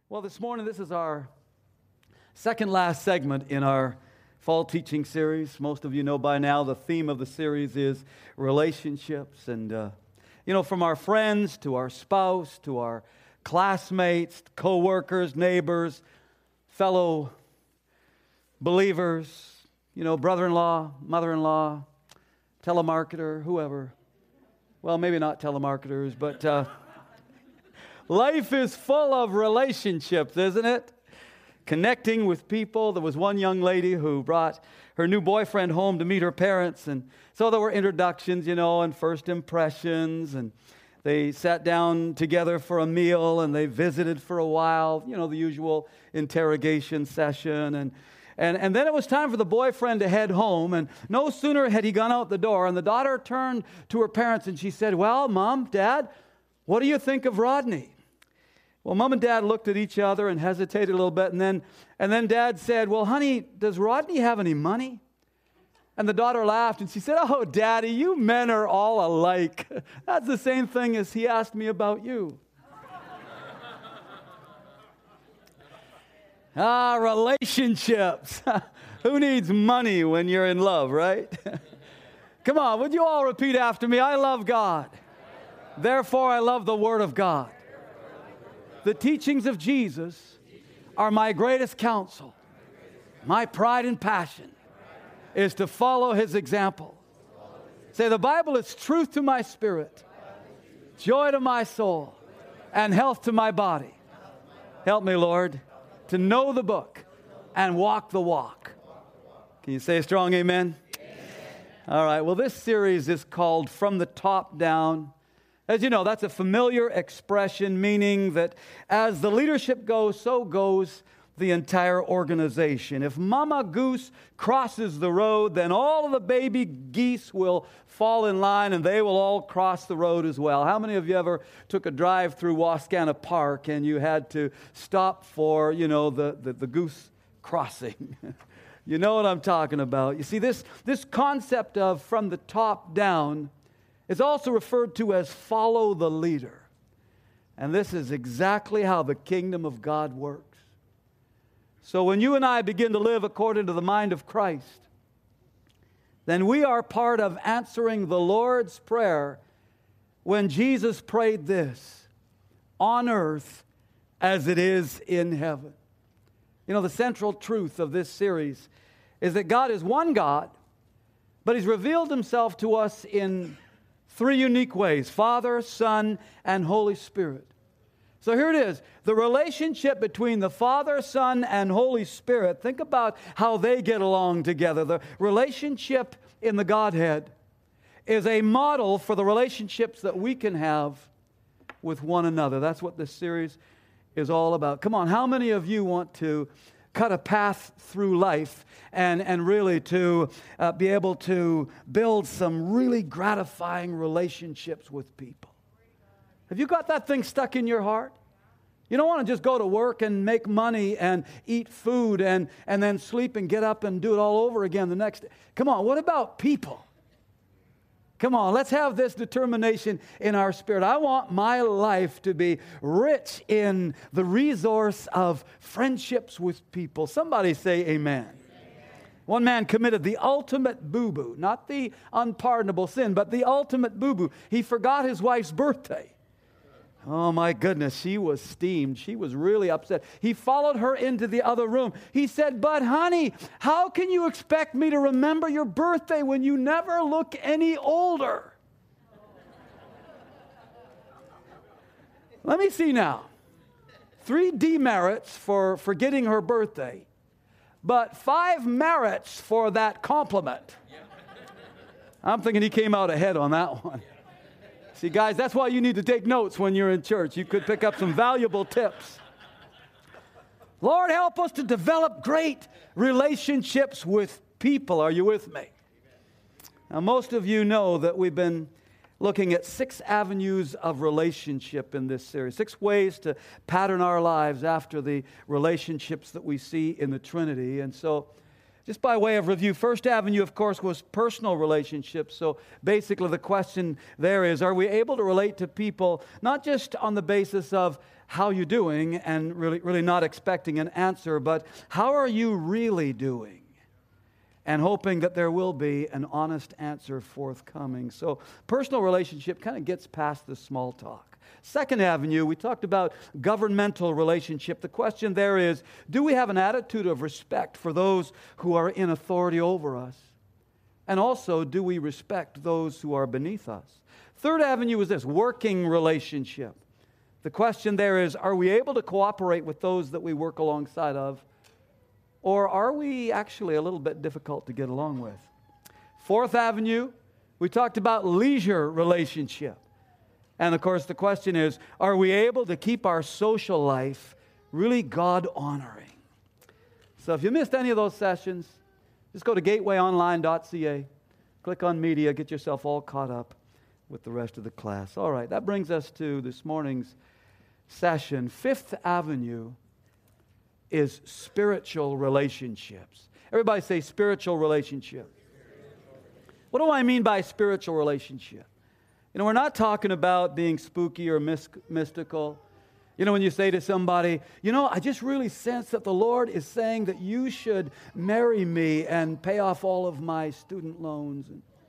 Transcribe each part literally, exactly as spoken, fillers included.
Well, this morning, this is our second last segment in our fall teaching series. Most of you know by now the theme of the series is relationships. And, uh, you know, from our friends to our spouse to our classmates, co-workers, neighbors, fellow believers, you know, brother-in-law, mother-in-law, telemarketer, whoever. Well, maybe not telemarketers, but... Uh, Life is full of relationships, isn't it? Connecting with people. There was one young lady who brought her new boyfriend home to meet her parents. And so there were introductions, you know, and first impressions. And they sat down together for a meal and they visited for a while, you know, the usual interrogation session. And, and, and then it was time for the boyfriend to head home. And no sooner had he gone out the door, and the daughter turned to her parents and she said, "Well, Mom, Dad, what do you think of Rodney?" Well, Mom and Dad looked at each other and hesitated a little bit, and then and then Dad said, "Well, honey, does Rodney have any money?" And the daughter laughed, and she said, "Oh, Daddy, you men are all alike. That's the same thing as he asked me about you." Ah, relationships. Who needs money when you're in love, right? Come on, would you all repeat after me? I love God. Therefore, I love the Word of God. The teachings of Jesus are my greatest counsel. My pride and passion is to follow His example. Say, the Bible is truth to my spirit, joy to my soul, and health to my body. Help me, Lord, to know the book and walk the walk. Can you say a strong amen? Amen. All right, well, this series is called From the Top Down. As you know, that's a familiar expression, meaning that as the leadership goes, so goes the entire organization. If Mama Goose crosses the road, then all of the baby geese will fall in line and they will all cross the road as well. How many of you ever took a drive through Wascana Park and you had to stop for, you know, the, the, the goose crossing? You know what I'm talking about. You see, this, this concept of from the top down is also referred to as follow the leader. And this is exactly how the kingdom of God works. So when you and I begin to live according to the mind of Christ, then we are part of answering the Lord's Prayer when Jesus prayed this, on earth as it is in heaven. You know, the central truth of this series is that God is one God, but He's revealed Himself to us in three unique ways: Father, Son, and Holy Spirit. So here it is. The relationship between the Father, Son, and Holy Spirit. Think about how they get along together. The relationship in the Godhead is a model for the relationships that we can have with one another. That's what this series is all about. Come on, how many of you want to cut a path through life and, and really to uh, be able to build some really gratifying relationships with people? Have you got that thing stuck in your heart? You don't want to just go to work and make money and eat food and, and then sleep and get up and do it all over again the next day. Come on, what about people? Come on, let's have this determination in our spirit. I want my life to be rich in the resource of friendships with people. Somebody say amen. Amen. One man committed the ultimate boo-boo, not the unpardonable sin, but the ultimate boo-boo. He forgot his wife's birthday. Oh my goodness, she was steamed. She was really upset. He followed her into the other room. He said, "But honey, how can you expect me to remember your birthday when you never look any older?" Let me see now. Three demerits for forgetting her birthday, but five merits for that compliment. I'm thinking he came out ahead on that one. See, guys, that's why you need to take notes when you're in church. You could pick up some valuable tips. Lord, help us to develop great relationships with people. Are you with me? Now, most of you know that we've been looking at six avenues of relationship in this series, six ways to pattern our lives after the relationships that we see in the Trinity. And so Just by way of review, First Avenue, of course, was personal relationships. So basically the question there is, are we able to relate to people not just on the basis of how you're doing and really, really not expecting an answer, but how are you really doing? And hoping that there will be an honest answer forthcoming. So personal relationship kind of gets past the small talk. Second Avenue, we talked about governmental relationship. The question there is, do we have an attitude of respect for those who are in authority over us? And also, do we respect those who are beneath us? Third Avenue is this, working relationship. The question there is, are we able to cooperate with those that we work alongside of? Or are we actually a little bit difficult to get along with? Fourth Avenue, we talked about leisure relationship. And of course, the question is, are we able to keep our social life really God-honoring? So if you missed any of those sessions, just go to gateway online dot c a, click on media, get yourself all caught up with the rest of the class. All right, that brings us to this morning's session. Fifth Avenue is spiritual relationships. Everybody say spiritual relationship. What do I mean by spiritual relationship? You know, we're not talking about being spooky or mystical. You know, when you say to somebody, you know, I just really sense that the Lord is saying that you should marry me and pay off all of my student loans.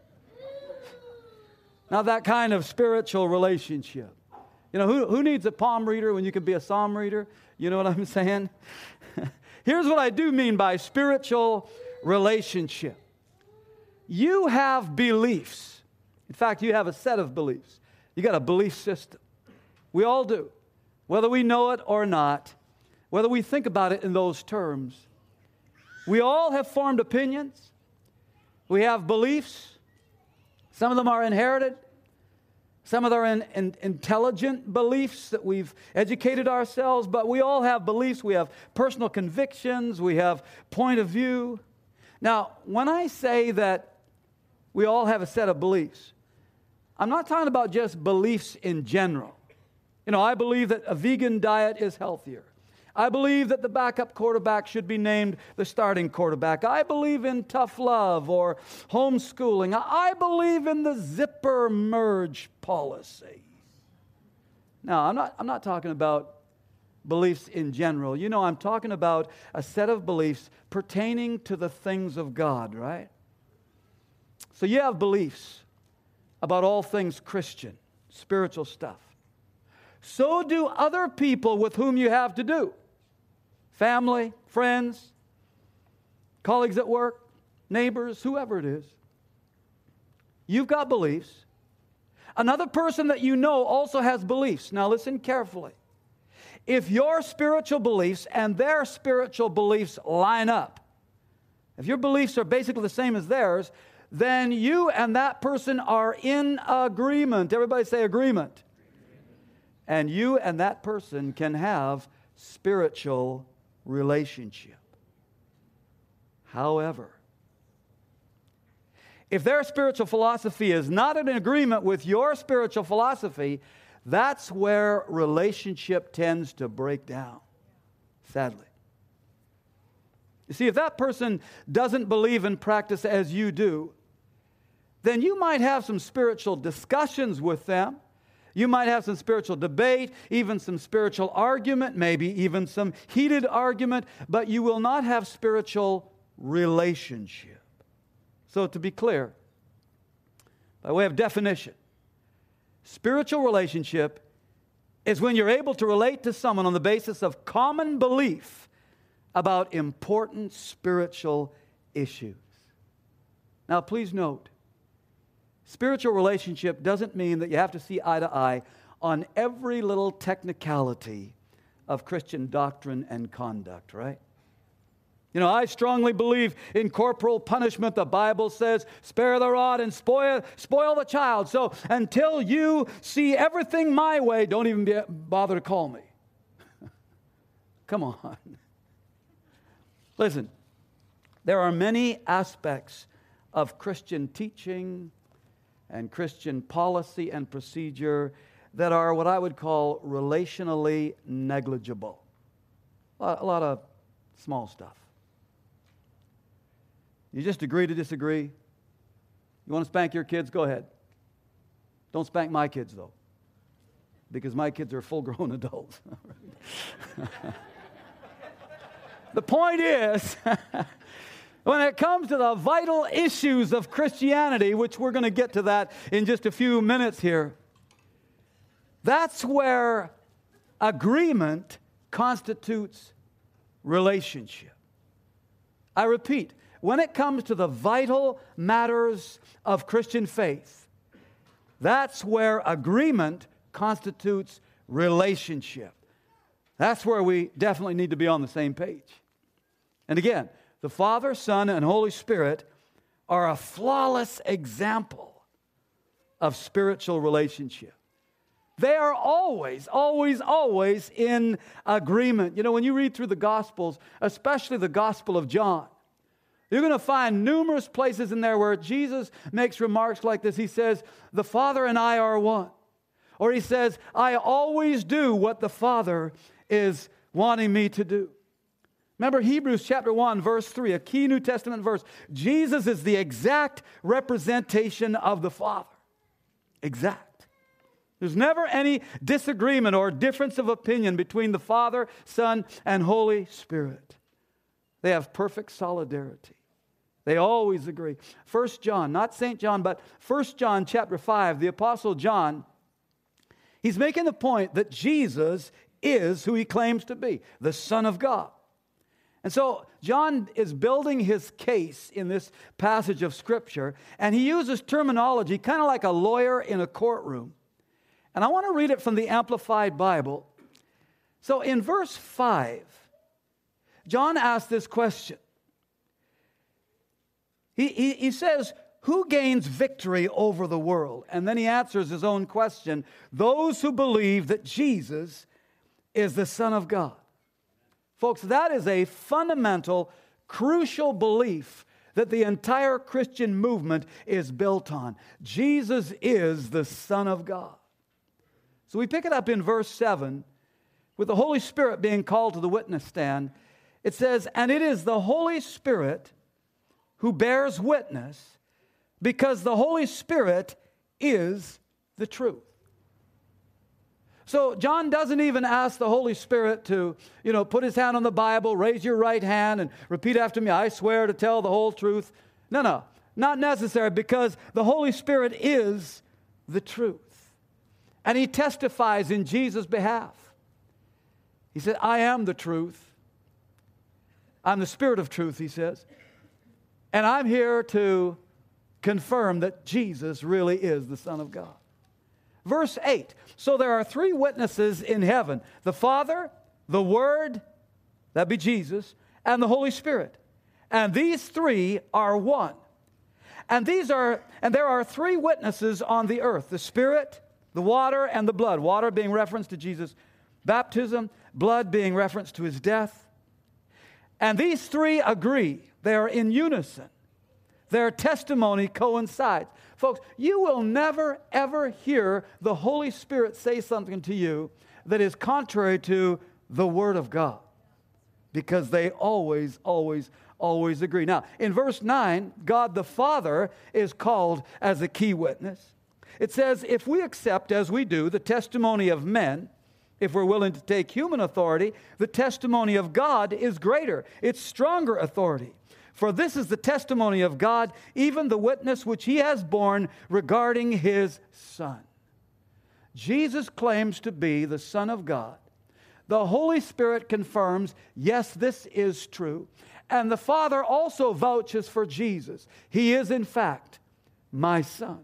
Now that kind of spiritual relationship. You know, who, who needs a palm reader when you can be a psalm reader? You know what I'm saying? Here's what I do mean by spiritual relationship. You have beliefs. In fact, you have a set of beliefs. You got a belief system. We all do. Whether we know it or not, whether we think about it in those terms. We all have formed opinions. We have beliefs. Some of them are inherited. Some of them are in, in, intelligent beliefs that we've educated ourselves, but we all have beliefs. We have personal convictions. We have point of view. Now, when I say that we all have a set of beliefs, I'm not talking about just beliefs in general. You know, I believe that a vegan diet is healthier. I believe that the backup quarterback should be named the starting quarterback. I believe in tough love or homeschooling. I believe in the zipper merge policy. Now, I'm not, I'm not talking about beliefs in general. You know, I'm talking about a set of beliefs pertaining to the things of God, right? So you have beliefs about all things Christian, spiritual stuff. So do other people with whom you have to do. Family, friends, colleagues at work, neighbors, whoever it is. You've got beliefs. Another person that you know also has beliefs. Now listen carefully. If your spiritual beliefs and their spiritual beliefs line up, if your beliefs are basically the same as theirs, then you and that person are in agreement. Everybody say agreement. And you and that person can have spiritual relationship. However, if their spiritual philosophy is not in agreement with your spiritual philosophy, that's where relationship tends to break down, sadly. You see, if that person doesn't believe and practice as you do, then you might have some spiritual discussions with them. You might have some spiritual debate, even some spiritual argument, maybe even some heated argument, but you will not have spiritual relationship. So to be clear, by way of definition, spiritual relationship is when you're able to relate to someone on the basis of common belief about important spiritual issues. Now, please note, spiritual relationship doesn't mean that you have to see eye to eye on every little technicality of Christian doctrine and conduct, right? You know, I strongly believe in corporal punishment. The Bible says, spare the rod and spoil, spoil the child. So until you see everything my way, don't even be, bother to call me. Come on. Listen, there are many aspects of Christian teaching and Christian policy and procedure that are what I would call relationally negligible. A lot, a lot of small stuff. You just agree to disagree. You want to spank your kids? Go ahead. Don't spank my kids, though, because my kids are full-grown adults. The point is, when it comes to the vital issues of Christianity, which we're going to get to that in just a few minutes here, that's where agreement constitutes relationship. I repeat, when it comes to the vital matters of Christian faith, that's where agreement constitutes relationship. That's where we definitely need to be on the same page. And again, the Father, Son, and Holy Spirit are a flawless example of spiritual relationship. They are always, always, always in agreement. You know, when you read through the Gospels, especially the Gospel of John, you're going to find numerous places in there where Jesus makes remarks like this. He says, the Father and I are one. Or he says, I always do what the Father is wanting me to do. Remember Hebrews chapter one, verse three, a key New Testament verse. Jesus is the exact representation of the Father. Exact. There's never any disagreement or difference of opinion between the Father, Son, and Holy Spirit. They have perfect solidarity. They always agree. First John, not Saint John, but First John chapter five, the Apostle John, he's making the point that Jesus is who he claims to be, the Son of God. And so John is building his case in this passage of Scripture, and he uses terminology kind of like a lawyer in a courtroom. And I want to read it from the Amplified Bible. So in verse five, John asks this question. He, he, he says, who gains victory over the world? And then he answers his own question, those who believe that Jesus is the Son of God. Folks, that is a fundamental, crucial belief that the entire Christian movement is built on. Jesus is the Son of God. So we pick it up in verse seven, with the Holy Spirit being called to the witness stand. It says, and it is the Holy Spirit who bears witness, because the Holy Spirit is the truth. So John doesn't even ask the Holy Spirit to, you know, put his hand on the Bible, raise your right hand, and repeat after me, I swear to tell the whole truth. No, no, not necessary, because the Holy Spirit is the truth. And he testifies in Jesus' behalf. He said, I am the truth. I'm the Spirit of truth, he says. And I'm here to confirm that Jesus really is the Son of God. Verse eight, so there are three witnesses in heaven, the Father, the Word, that be Jesus, and the Holy Spirit. And these three are one. And these are, and there are three witnesses on the earth, the Spirit, the water, and the blood. Water being reference to Jesus' baptism, blood being reference to his death. And these three agree. They are in unison. Their testimony coincides. Folks, you will never, ever hear the Holy Spirit say something to you that is contrary to the Word of God, because they always, always, always agree. Now, in verse nine, God the Father is called as a key witness. It says, if we accept, as we do, the testimony of men, if we're willing to take human authority, the testimony of God is greater. It's stronger authority. For this is the testimony of God, even the witness which he has borne regarding his Son. Jesus claims to be the Son of God. The Holy Spirit confirms, yes, this is true. And the Father also vouches for Jesus. He is, in fact, my Son.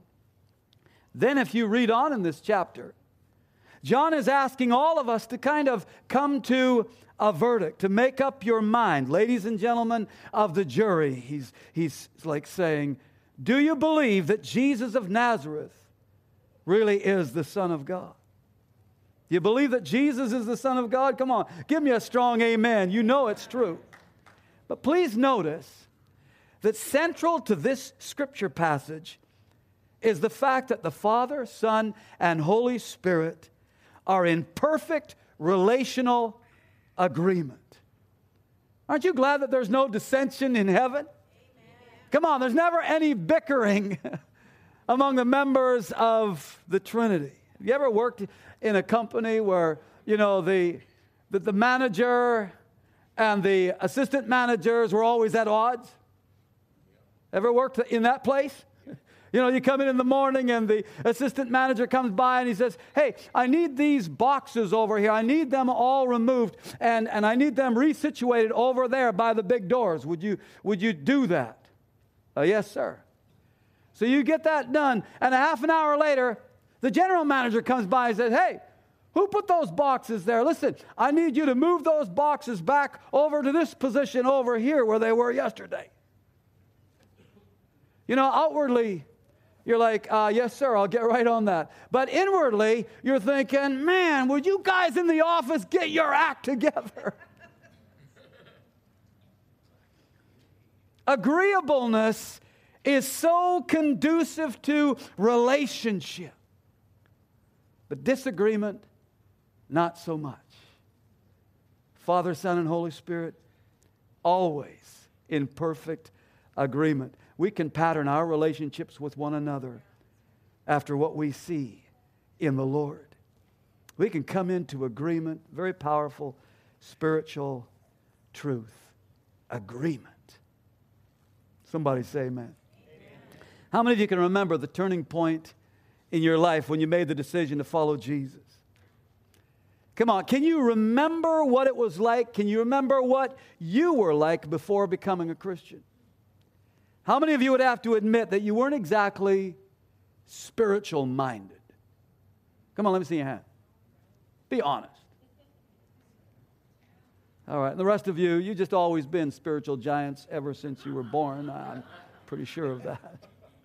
Then if you read on in this chapter, John is asking all of us to kind of come to a verdict, to make up your mind. Ladies and gentlemen of the jury, he's, he's like saying, do you believe that Jesus of Nazareth really is the Son of God? Do you believe that Jesus is the Son of God? Come on, give me a strong amen. You know it's true. But please notice that central to this scripture passage is the fact that the Father, Son, and Holy Spirit are in perfect relational agreement. Aren't you glad that there's no dissension in heaven? Amen. Come on, there's never any bickering among the members of the Trinity. Have you ever worked in a company where, you know, the, the, the manager and the assistant managers were always at odds? Ever worked in that place? You know, you come in in the morning and the assistant manager comes by and he says, hey, I need these boxes over here. I need them all removed and, and I need them resituated over there by the big doors. Would you, would you do that? Uh, yes, sir. So you get that done, and a half an hour later, the general manager comes by and says, hey, who put those boxes there? Listen, I need you to move those boxes back over to this position over here where they were yesterday. You know, outwardly, you're like, uh, yes, sir, I'll get right on that. But inwardly, you're thinking, man, would you guys in the office get your act together? Agreeableness is so conducive to relationship. But disagreement, not so much. Father, Son, and Holy Spirit, always in perfect agreement. We can pattern our relationships with one another after what we see in the Lord. We can come into agreement, very powerful spiritual truth. Agreement. Somebody say amen. Amen. How many of you can remember the turning point in your life when you made the decision to follow Jesus? Come on, can you remember what it was like? Can you remember what you were like before becoming a Christian? How many of you would have to admit that you weren't exactly spiritual minded? Come on, let me see your hand. Be honest. All right, and the rest of you, you've just always been spiritual giants ever since you were born. I'm pretty sure of that.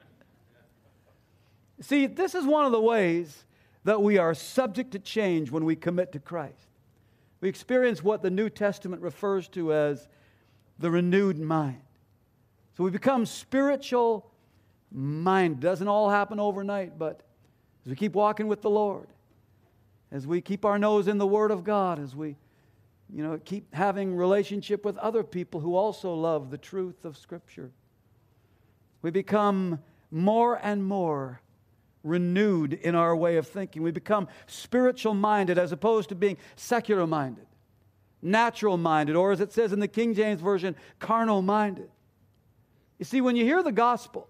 See, this is one of the ways that we are subject to change when we commit to Christ. We experience what the New Testament refers to as the renewed mind. So we become spiritual minded. It doesn't all happen overnight, but as we keep walking with the Lord, as we keep our nose in the Word of God, as we, you know, keep having relationship with other people who also love the truth of Scripture, we become more and more renewed in our way of thinking. We become spiritual minded as opposed to being secular minded, natural minded, or as it says in the King James Version, carnal minded. You see, when you hear the gospel,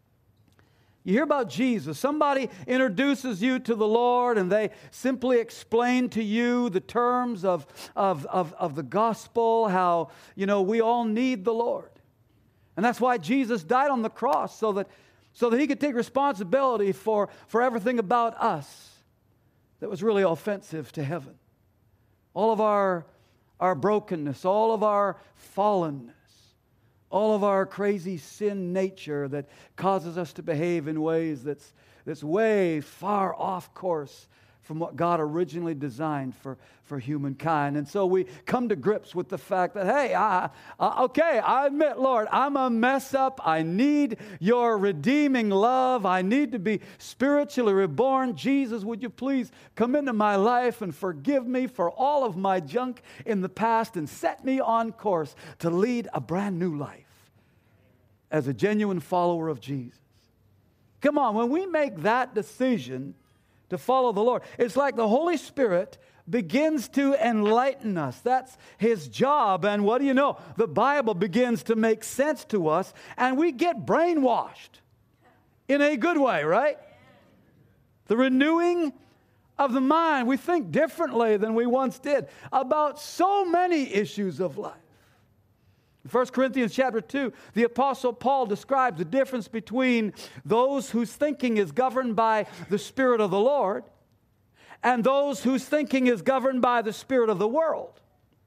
you hear about Jesus. Somebody introduces you to the Lord and they simply explain to you the terms of, of, of, of the gospel, how, you know, we all need the Lord. And that's why Jesus died on the cross, so that, so that He could take responsibility for, for everything about us that was really offensive to heaven. All of our, our brokenness, all of our fallenness, all of our crazy sin nature that causes us to behave in ways that's, that's way far off course from what God originally designed for, for humankind. And so we come to grips with the fact that, hey, I, I, okay, I admit, Lord, I'm a mess up. I need your redeeming love. I need to be spiritually reborn. Jesus, would you please come into my life and forgive me for all of my junk in the past and set me on course to lead a brand new life as a genuine follower of Jesus. Come on, when we make that decision to follow the Lord, it's like the Holy Spirit begins to enlighten us. That's His job. And what do you know? The Bible begins to make sense to us, and we get brainwashed in a good way, right? The renewing of the mind. We think differently than we once did about so many issues of life. In First Corinthians chapter two, the Apostle Paul describes the difference between those whose thinking is governed by the Spirit of the Lord and those whose thinking is governed by the spirit of the world.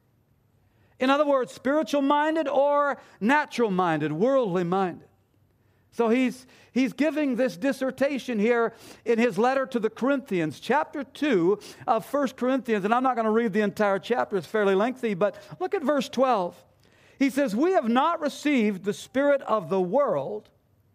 In other words, spiritual-minded or natural-minded, worldly-minded. So he's, he's giving this dissertation here in his letter to the Corinthians, chapter two of First Corinthians, and I'm not going to read the entire chapter, it's fairly lengthy, but look at verse twelve. He says, we have not received the spirit of the world,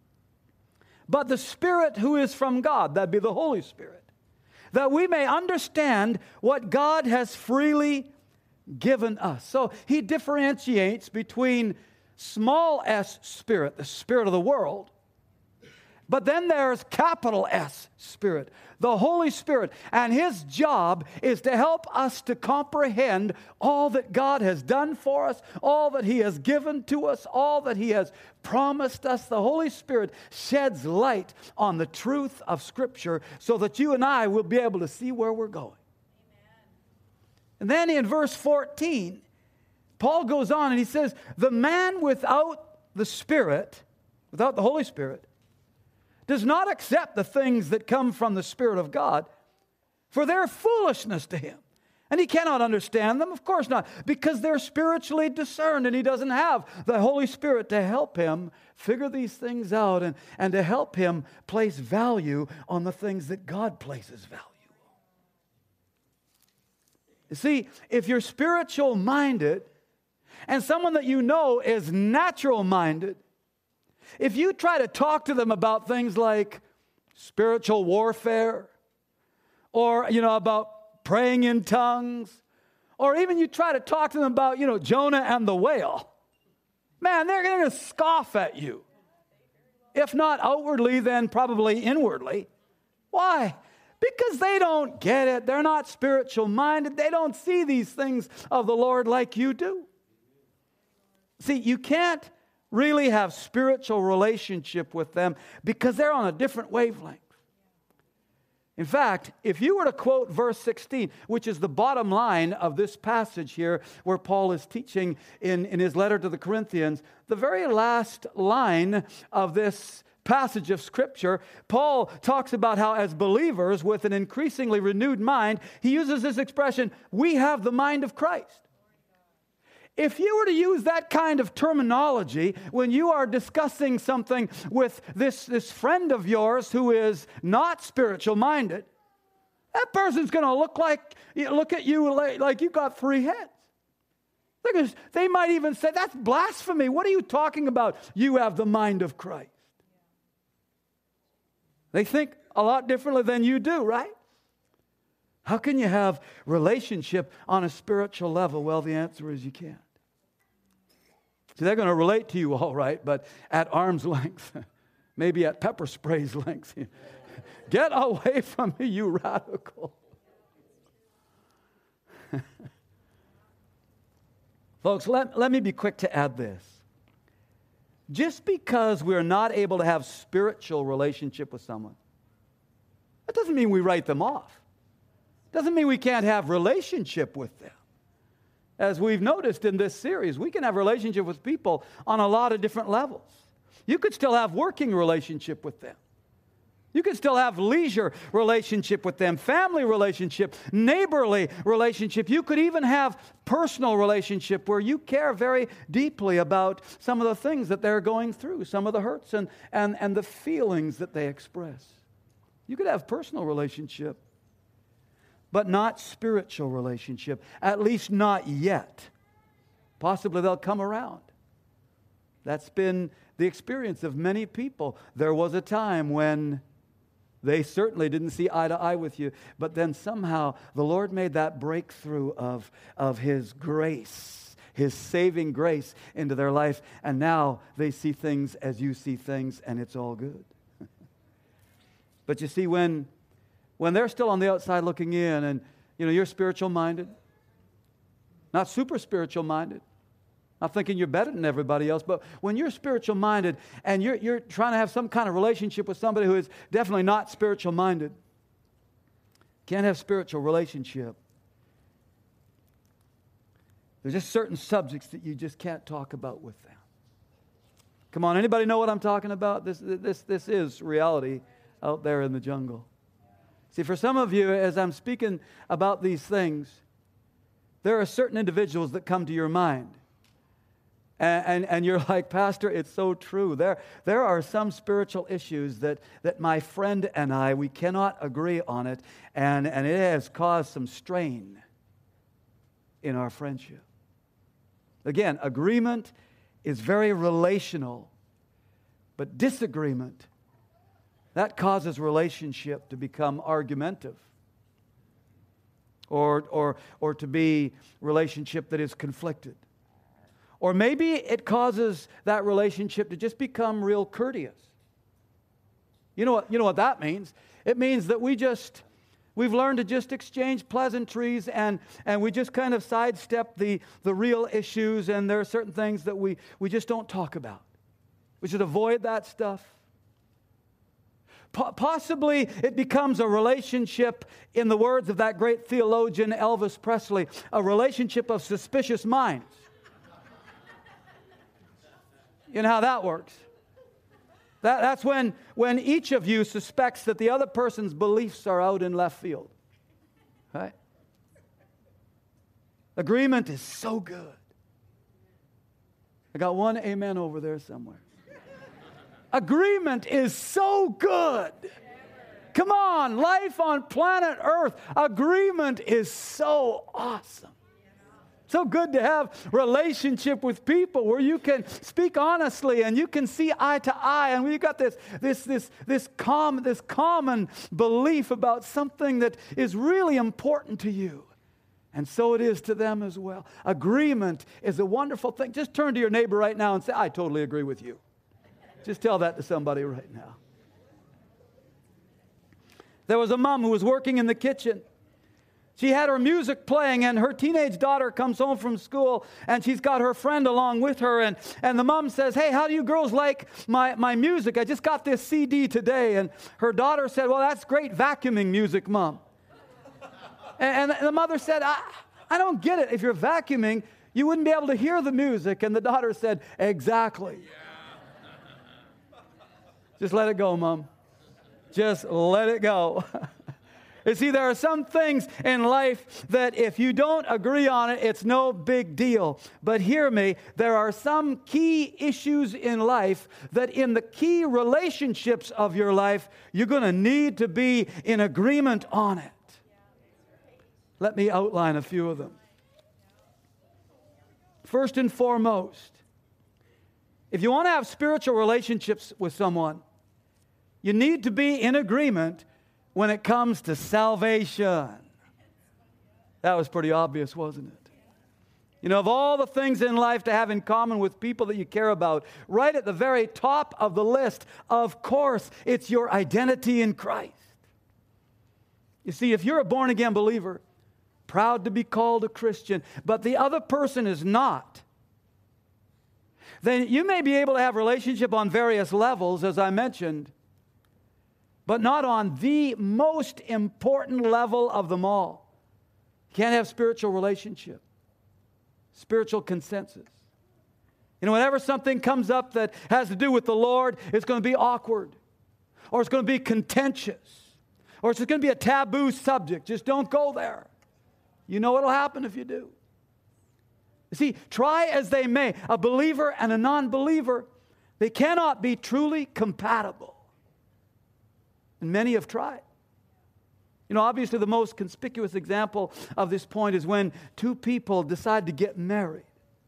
but the Spirit who is from God, that'd be the Holy Spirit, that we may understand what God has freely given us. So he differentiates between small s spirit, the spirit of the world. But then there's capital S Spirit, the Holy Spirit. And His job is to help us to comprehend all that God has done for us, all that He has given to us, all that He has promised us. The Holy Spirit sheds light on the truth of Scripture so that you and I will be able to see where we're going. Amen. And then in verse fourteen, Paul goes on and he says, the man without the Spirit, without the Holy Spirit, does not accept the things that come from the Spirit of God, for they're foolishness to him. And he cannot understand them, of course not, because they're spiritually discerned, and he doesn't have the Holy Spirit to help him figure these things out and, and to help him place value on the things that God places value on. You see, if you're spiritual minded, and someone that you know is natural minded, if you try to talk to them about things like spiritual warfare, or, you know, about praying in tongues, or even you try to talk to them about, you know, Jonah and the whale, man, they're going to scoff at you. If not outwardly, then probably inwardly. Why? Because they don't get it. They're not spiritual minded. They don't see these things of the Lord like you do. See, you can't really have spiritual relationship with them because they're on a different wavelength. In fact, if you were to quote verse sixteen, which is the bottom line of this passage here where Paul is teaching in, in his letter to the Corinthians, the very last line of this passage of Scripture, Paul talks about how as believers with an increasingly renewed mind, he uses this expression, we have the mind of Christ. If you were to use that kind of terminology when you are discussing something with this, this friend of yours who is not spiritual minded, that person's going to look like look at you like, like you've got three heads. Gonna, they might even say, that's blasphemy. What are you talking about? You have the mind of Christ. They think a lot differently than you do, right? How can you have relationship on a spiritual level? Well, the answer is you can't. See, they're going to relate to you all right, but at arm's length, maybe at pepper spray's length. Get away from me, you radical. Folks, let, let me be quick to add this. Just because we're not able to have spiritual relationship with someone, that doesn't mean we write them off. Doesn't mean we can't have relationship with them. As we've noticed in this series, we can have relationship with people on a lot of different levels. You could still have working relationship with them. You could still have leisure relationship with them, family relationship, neighborly relationship. You could even have personal relationship where you care very deeply about some of the things that they're going through, some of the hurts and, and, and the feelings that they express. You could have personal relationship, but not spiritual relationship, at least not yet. Possibly they'll come around. That's been the experience of many people. There was a time when they certainly didn't see eye to eye with you, but then somehow the Lord made that breakthrough of, of His grace, His saving grace into their life, and now they see things as you see things, and it's all good. But you see, when When they're still on the outside looking in and, you know, you're spiritual minded, not super spiritual minded, not thinking you're better than everybody else, but when you're spiritual minded and you're, you're trying to have some kind of relationship with somebody who is definitely not spiritual minded, can't have spiritual relationship. There's just certain subjects that you just can't talk about with them. Come on, anybody know what I'm talking about? This, this, this is reality out there in the jungle. See, for some of you, as I'm speaking about these things, there are certain individuals that come to your mind. And, and, and you're like, Pastor, it's so true. There, there are some spiritual issues that, that my friend and I, we cannot agree on it. And, and it has caused some strain in our friendship. Again, agreement is very relational. But disagreement, that causes relationship to become argumentative or, or, or to be relationship that is conflicted Or maybe it causes that relationship to just become real courteous. You know what, you know what that means? It means that we just, we've learned to just exchange pleasantries and, and we just kind of sidestep the, the real issues, and there are certain things that we, we just don't talk about. We should avoid that stuff. Po- possibly it becomes a relationship, in the words of that great theologian Elvis Presley, a relationship of suspicious minds. You know how that works. That, that's when, when each of you suspects that the other person's beliefs are out in left field. Right? Agreement is so good. I got one amen over there somewhere. Agreement is so good. Come on, life on planet Earth. Agreement is so awesome. So good to have relationship with people where you can speak honestly and you can see eye to eye, and we've got this this this this com this common belief about something that is really important to you. And so it is to them as well. Agreement is a wonderful thing. Just turn to your neighbor right now and say, I totally agree with you. Just tell that to somebody right now. There was a mom who was working in the kitchen. She had her music playing, and her teenage daughter comes home from school, and she's got her friend along with her, and, and the mom says, hey, how do you girls like my, my music? I just got this C D today. And her daughter said, well, that's great vacuuming music, Mom. and, and the mother said, I, I don't get it. If you're vacuuming, you wouldn't be able to hear the music. And the daughter said, exactly. Just let it go, Mom. Just let it go. You see, there are some things in life that if you don't agree on it, it's no big deal. But hear me, there are some key issues in life that in the key relationships of your life, you're going to need to be in agreement on it. Let me outline a few of them. First and foremost, if you want to have spiritual relationships with someone, you need to be in agreement when it comes to salvation. That was pretty obvious, wasn't it? You know, of all the things in life to have in common with people that you care about, right at the very top of the list, of course, it's your identity in Christ. You see, if you're a born-again believer, proud to be called a Christian, but the other person is not, then you may be able to have relationship on various levels, as I mentioned, but not on the most important level of them all. You can't have spiritual relationship, spiritual consensus. You know, whenever something comes up that has to do with the Lord, it's going to be awkward, or it's going to be contentious, or it's going to be a taboo subject. Just don't go there. You know what will happen if you do. You see, try as they may, a believer and a non-believer, they cannot be truly compatible. And many have tried. You know, obviously the most conspicuous example of this point is when two people decide to get married.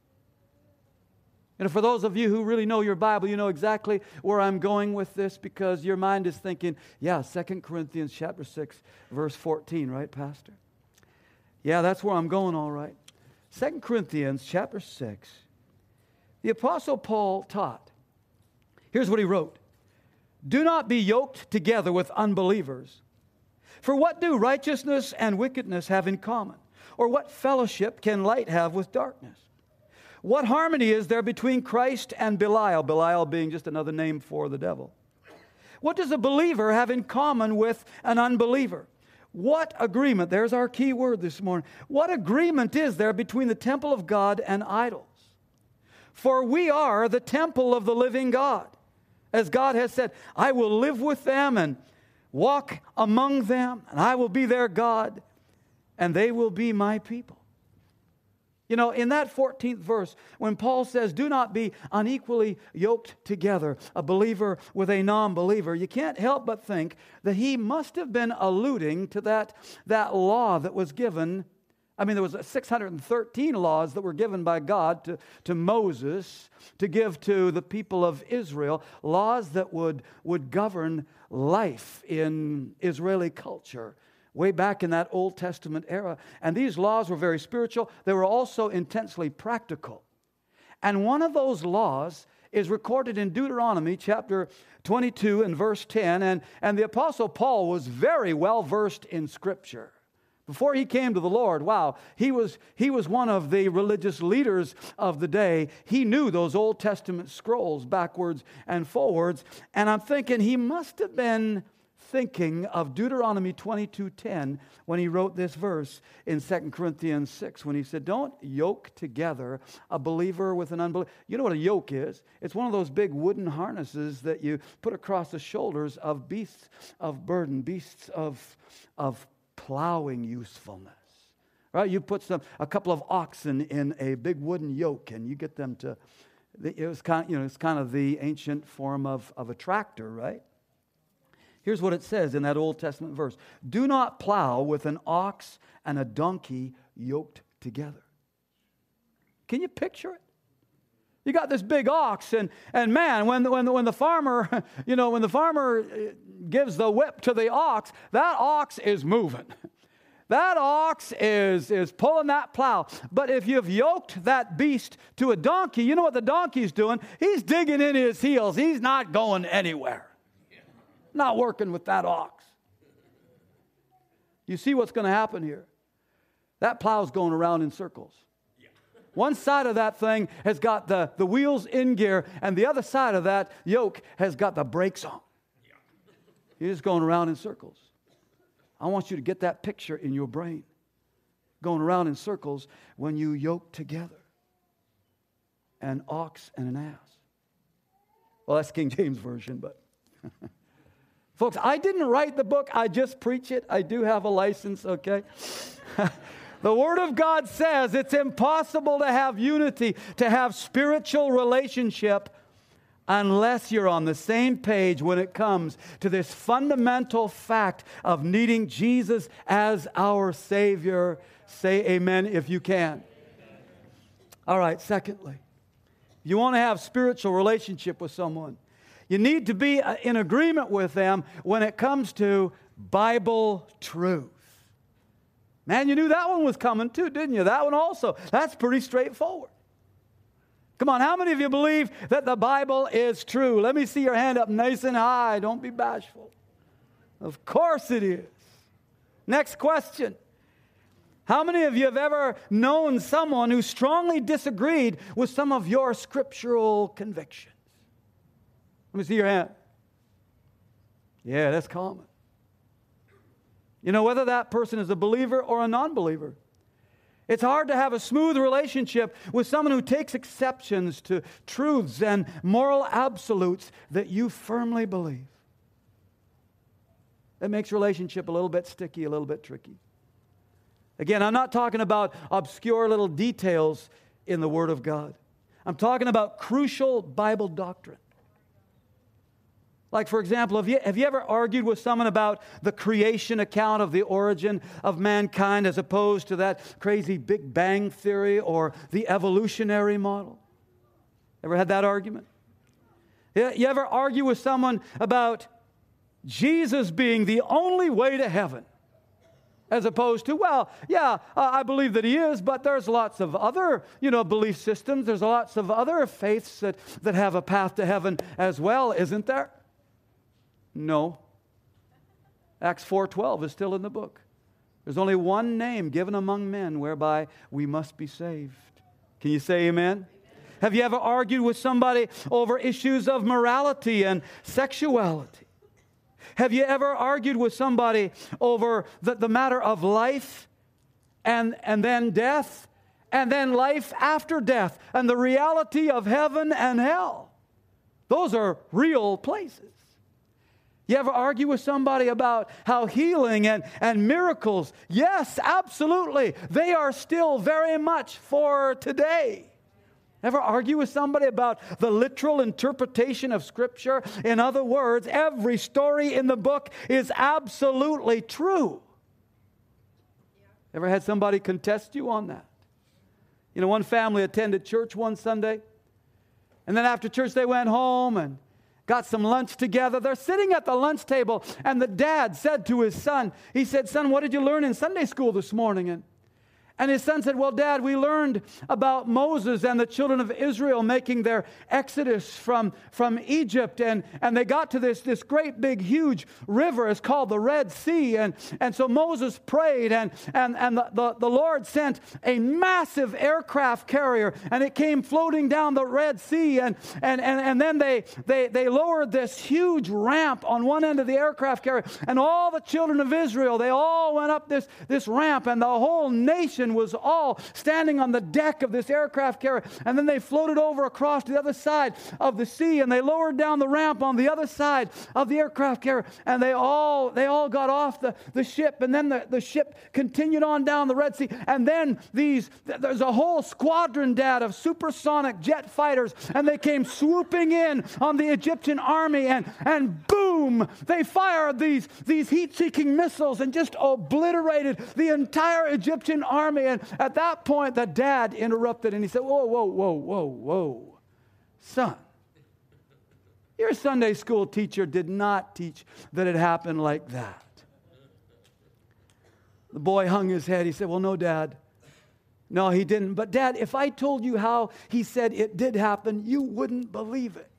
And for those of you who really know your Bible, you know exactly where I'm going with this, because your mind is thinking, yeah, Second Corinthians chapter six, verse fourteen, right, Pastor? Yeah, that's where I'm going, all right. Second Corinthians chapter six, the Apostle Paul taught. Here's what he wrote. Do not be yoked together with unbelievers. For what do righteousness and wickedness have in common? Or what fellowship can light have with darkness? What harmony is there between Christ and Belial? Belial being just another name for the devil. What does a believer have in common with an unbeliever? What agreement, there's our key word this morning. What agreement is there between the temple of God and idols? For we are the temple of the living God. As God has said, I will live with them and walk among them, and I will be their God, and they will be my people. You know, in that fourteenth verse, when Paul says, do not be unequally yoked together, a believer with a non-believer, you can't help but think that he must have been alluding to that, that law that was given. I mean, there was six hundred thirteen laws that were given by God to, to Moses to give to the people of Israel, laws that would, would govern life in Israeli culture way back in that Old Testament era. And these laws were very spiritual. They were also intensely practical. And one of those laws is recorded in Deuteronomy chapter twenty-two and verse ten. And, and the Apostle Paul was very well versed in Scripture. Before he came to the Lord, wow, he was, he was one of the religious leaders of the day. He knew those Old Testament scrolls backwards and forwards. And I'm thinking he must have been thinking of Deuteronomy twenty-two ten when he wrote this verse in Second Corinthians six, when he said, don't yoke together a believer with an unbeliever. You know what a yoke is? It's one of those big wooden harnesses that you put across the shoulders of beasts of burden, beasts of, of plowing usefulness. Right? You put some a couple of oxen in a big wooden yoke and you get them to, it was kind of, you know, it's kind of the ancient form of, of a tractor, right? Here's what it says in that Old Testament verse. Do not plow with an ox and a donkey yoked together. Can you picture it? You got this big ox, and, and man, when, when, when the farmer, you know, when the farmer gives the whip to the ox, that ox is moving. That ox is, is pulling that plow. But if you've yoked that beast to a donkey, you know what the donkey's doing? He's digging in his heels. He's not going anywhere. Not working with that ox. You see what's going to happen here? That plow's going around in circles. One side of that thing has got the, the wheels in gear, and the other side of that yoke has got the brakes on. You're just going around in circles. I want you to get that picture in your brain. Going around in circles when you yoke together an ox and an ass. Well, that's King James Version, but... Folks, I didn't write the book. I just preach it. I do have a license, okay? The Word of God says it's impossible to have unity, to have spiritual relationship, unless you're on the same page when it comes to this fundamental fact of needing Jesus as our Savior. Say amen if you can. All right, secondly, you want to have spiritual relationship with someone. You need to be in agreement with them when it comes to Bible truth. Man, you knew that one was coming too, didn't you? That one also. That's pretty straightforward. Come on, how many of you believe that the Bible is true? Let me see your hand up nice and high. Don't be bashful. Of course it is. Next question. How many of you have ever known someone who strongly disagreed with some of your scriptural convictions? Let me see your hand. Yeah, that's common. You know, whether that person is a believer or a non-believer, it's hard to have a smooth relationship with someone who takes exceptions to truths and moral absolutes that you firmly believe. That makes relationship a little bit sticky, a little bit tricky. Again, I'm not talking about obscure little details in the Word of God. I'm talking about crucial Bible doctrine. Like, for example, have you, have you ever argued with someone about the creation account of the origin of mankind as opposed to that crazy Big Bang theory or the evolutionary model? Ever had that argument? You, you ever argue with someone about Jesus being the only way to heaven? As opposed to, well, yeah, uh, I believe that he is, but there's lots of other, you know, belief systems. There's lots of other faiths that, that have a path to heaven as well, isn't there? No. Acts four twelve is still in the book. There's only one name given among men whereby we must be saved. Can you say amen? Amen. Have you ever argued with somebody over issues of morality and sexuality? Have you ever argued with somebody over the, the matter of life and, and then death and then life after death and the reality of heaven and hell? Those are real places. You ever argue with somebody about how healing and, and miracles, yes, absolutely, they are still very much for today. Ever argue with somebody about the literal interpretation of Scripture? In other words, every story in the book is absolutely true. Ever had somebody contest you on that? You know, one family attended church one Sunday, and then after church they went home and got some lunch together. They're sitting at the lunch table, and the dad said to his son, he said, "Son, what did you learn in Sunday school this morning?" And, And his son said, well, Dad, we learned about Moses and the children of Israel making their exodus from, from Egypt. And, and they got to this, this great big huge river. It's called the Red Sea. And, and so Moses prayed, and, and, and the, the, the Lord sent a massive aircraft carrier, and it came floating down the Red Sea. And, and, and, and then they, they, they lowered this huge ramp on one end of the aircraft carrier. And all the children of Israel, they all went up this, this ramp, and the whole nation was all standing on the deck of this aircraft carrier. And then they floated over across to the other side of the sea, and they lowered down the ramp on the other side of the aircraft carrier, and they all they all got off the, the ship. And then the, the ship continued on down the Red Sea, and then these there's a whole squadron, Dad, of supersonic jet fighters, and they came swooping in on the Egyptian army, and and boom, they fired these these heat-seeking missiles and just obliterated the entire Egyptian army. And at that point, the dad interrupted, and he said, whoa, whoa, whoa, whoa, whoa. Son, your Sunday school teacher did not teach that it happened like that. The boy hung his head. He said, well, no, Dad. No, he didn't. But, Dad, if I told you how he said it did happen, you wouldn't believe it.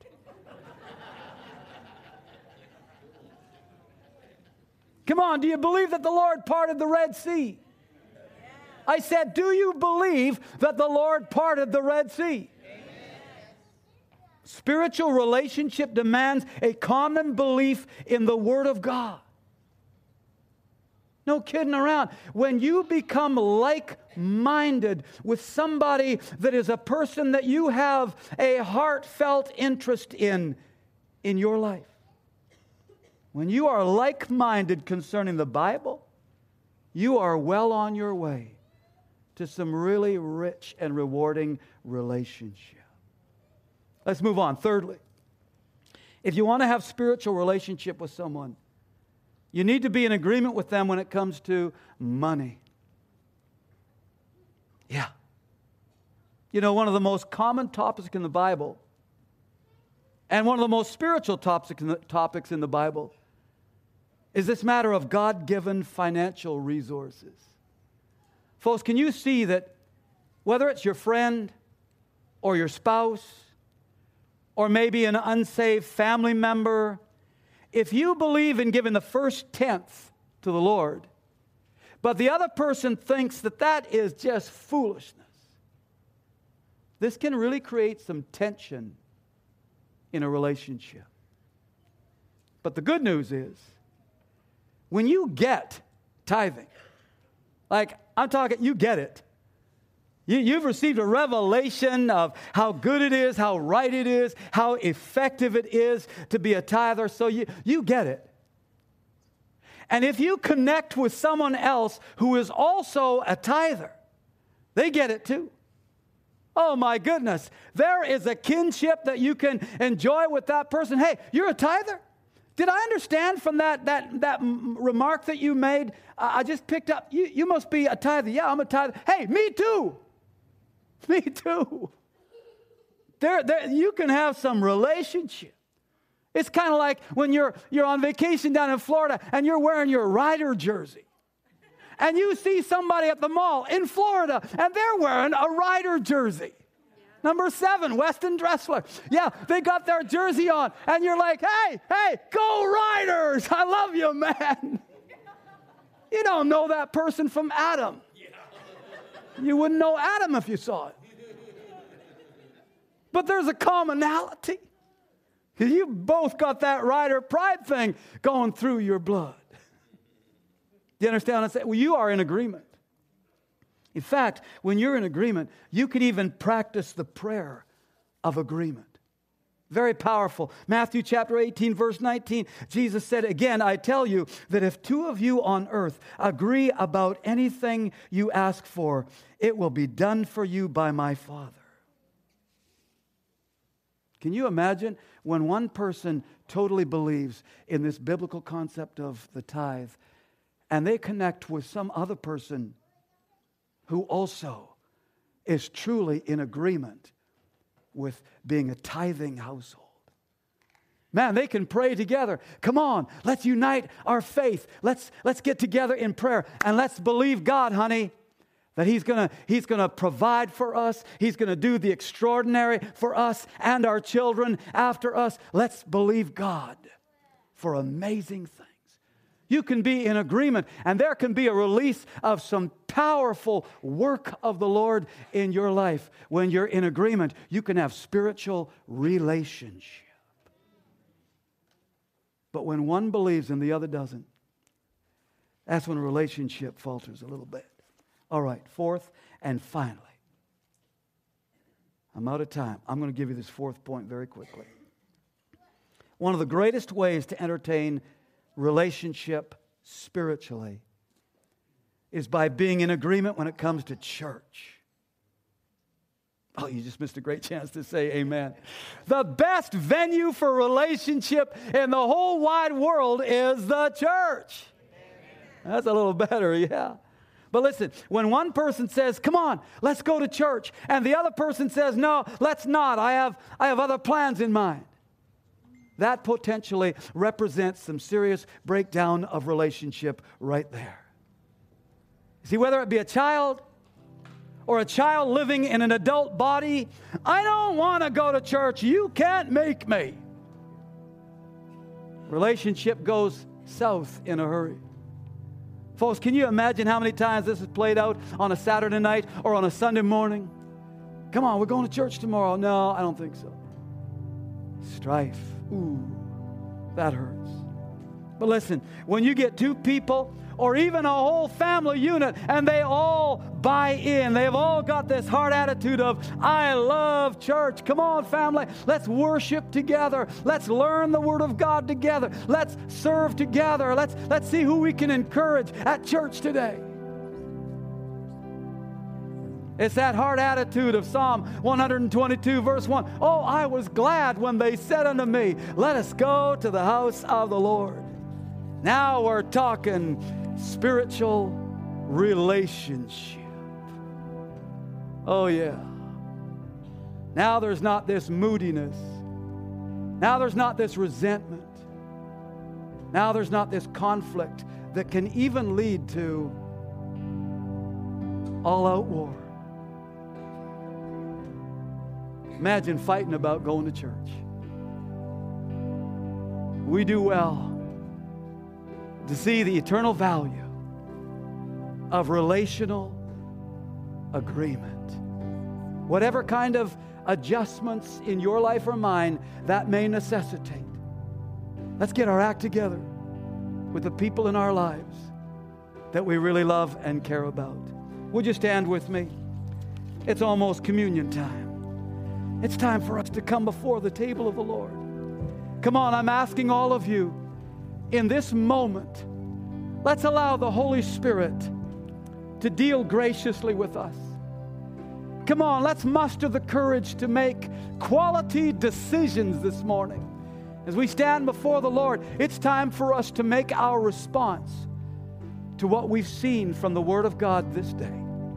Come on, do you believe that the Lord parted the Red Sea? I said, do you believe that the Lord parted the Red Sea? Amen. Spiritual relationship demands a common belief in the Word of God. No kidding around. When you become like-minded with somebody that is a person that you have a heartfelt interest in, in your life, when you are like-minded concerning the Bible, you are well on your way to some really rich and rewarding relationship. Let's move on. Thirdly, if you want to have spiritual relationship with someone, you need to be in agreement with them when it comes to money. Yeah. You know, one of the most common topics in the Bible, and one of the most spiritual topics in the, topics in the Bible, is this matter of God-given financial resources. Folks, can you see that whether it's your friend or your spouse or maybe an unsaved family member, if you believe in giving the first tenth to the Lord, but the other person thinks that that is just foolishness, this can really create some tension in a relationship. But the good news is, when you get tithing, like I'm talking, you get it. You, you've received a revelation of how good it is, how right it is, how effective it is to be a tither. So you, you get it. And if you connect with someone else who is also a tither, they get it too. Oh my goodness. There is a kinship that you can enjoy with that person. Hey, you're a tither? Did I understand from that that that remark that you made? Uh, I just picked up, you, you must be a tither. Yeah, I'm a tither. Hey, me too. Me too. There, there, you can have some relationship. It's kind of like when you're you're on vacation down in Florida and you're wearing your Rider jersey. And you see somebody at the mall in Florida and they're wearing a Rider jersey. Number seven, Weston Dressler. Yeah, they got their jersey on. And you're like, hey, hey, go Riders. I love you, man. You don't know that person from Adam. You wouldn't know Adam if you saw it. But there's a commonality. You both got that Rider pride thing going through your blood. Do you understand what I'm saying? Well, you are in agreement. In fact, when you're in agreement, you can even practice the prayer of agreement. Very powerful. Matthew chapter eighteen, verse nineteen, Jesus said, again, I tell you that if two of you on earth agree about anything you ask for, it will be done for you by my Father. Can you imagine when one person totally believes in this biblical concept of the tithe, and they connect with some other person who also is truly in agreement with being a tithing household? Man, they can pray together. Come on, let's unite our faith. Let's, let's get together in prayer and let's believe God, honey, That He's gonna, He's gonna provide for us. He's gonna do the extraordinary for us and our children after us. Let's believe God for amazing things. You can be in agreement, and there can be a release of some powerful work of the Lord in your life. When you're in agreement, you can have spiritual relationship. But when one believes and the other doesn't, that's when a relationship falters a little bit. All right, fourth and finally. I'm out of time. I'm going to give you this fourth point very quickly. One of the greatest ways to entertain relationship spiritually is by being in agreement when it comes to church. Oh, you just missed a great chance to say amen. The best venue for relationship in the whole wide world is the church. That's a little better, yeah. But listen, when one person says, come on, let's go to church, and the other person says, no, let's not. I have, I have other plans in mind. That potentially represents some serious breakdown of relationship right there. See, whether it be a child or a child living in an adult body, I don't want to go to church. You can't make me. Relationship goes south in a hurry. Folks, can you imagine how many times this is played out on a Saturday night or on a Sunday morning? Come on, we're going to church tomorrow. No, I don't think so. Strife. Ooh, that hurts. But listen, when you get two people or even a whole family unit and they all buy in, they've all got this hard attitude of, I love church. Come on, family, let's worship together. Let's learn the Word of God together. Let's serve together. Let's, let's see who we can encourage at church today. It's that hard attitude of Psalm one twenty-two, verse one. Oh, I was glad when they said unto me, let us go to the house of the Lord. Now we're talking spiritual relationship. Oh, yeah. Now there's not this moodiness. Now there's not this resentment. Now there's not this conflict that can even lead to all-out war. Imagine fighting about going to church. We do well to see the eternal value of relational agreement. Whatever kind of adjustments in your life or mine that may necessitate, let's get our act together with the people in our lives that we really love and care about. Would you stand with me? It's almost communion time. It's time for us to come before the table of the Lord. Come on, I'm asking all of you in this moment, let's allow the Holy Spirit to deal graciously with us. Come on, let's muster the courage to make quality decisions this morning. As we stand before the Lord, it's time for us to make our response to what we've seen from the Word of God this day.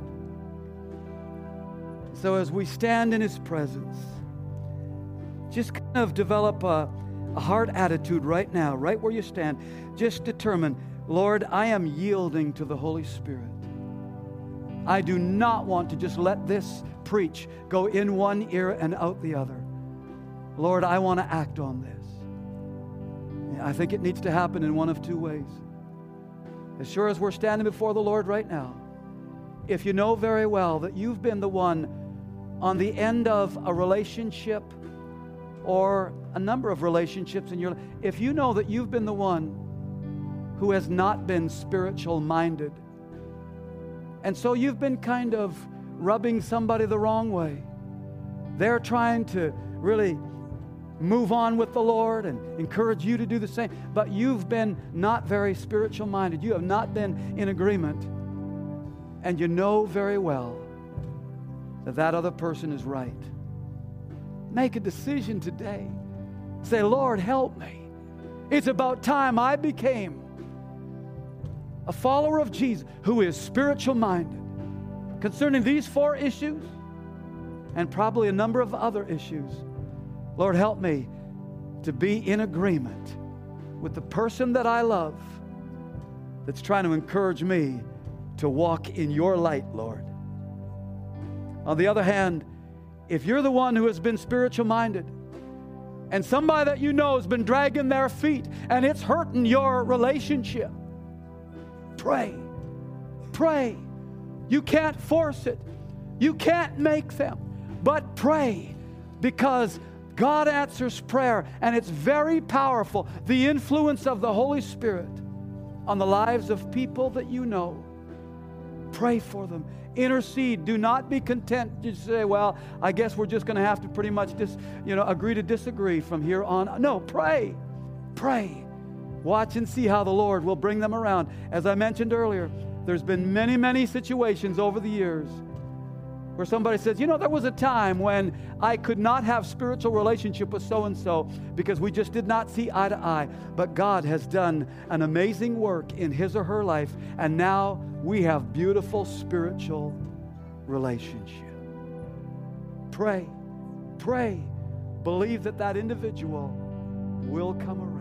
So as we stand in His presence, just kind of develop a, a heart attitude right now, right where you stand. Just determine, Lord, I am yielding to the Holy Spirit. I do not want to just let this preach go in one ear and out the other. Lord, I want to act on this. I think it needs to happen in one of two ways. As sure as we're standing before the Lord right now, if you know very well that you've been the one on the end of a relationship or a number of relationships in your life, if you know that you've been the one who has not been spiritual minded, and so you've been kind of rubbing somebody the wrong way, they're trying to really move on with the Lord and encourage you to do the same, but you've been not very spiritual minded, you have not been in agreement, and you know very well that that other person is right. Make a decision today. Say, Lord, help me. It's about time I became a follower of Jesus who is spiritual minded concerning these four issues and probably a number of other issues. Lord, help me to be in agreement with the person that I love that's trying to encourage me to walk in your light, Lord. On the other hand, if you're the one who has been spiritual minded, and somebody that you know has been dragging their feet and it's hurting your relationship, pray. Pray. You can't force it. You can't make them. But pray, because God answers prayer, and it's very powerful. The influence of the Holy Spirit on the lives of people that you know. Pray for them. Intercede. Do not be content to say, well, I guess we're just going to have to pretty much dis, you know, agree to disagree from here on. No, pray. Pray. Watch and see how the Lord will bring them around. As I mentioned earlier, there's been many, many situations over the years where somebody says, you know, there was a time when I could not have spiritual relationship with so-and-so because we just did not see eye to eye. But God has done an amazing work in his or her life, and now we have beautiful spiritual relationship. Pray, pray, believe that that individual will come around.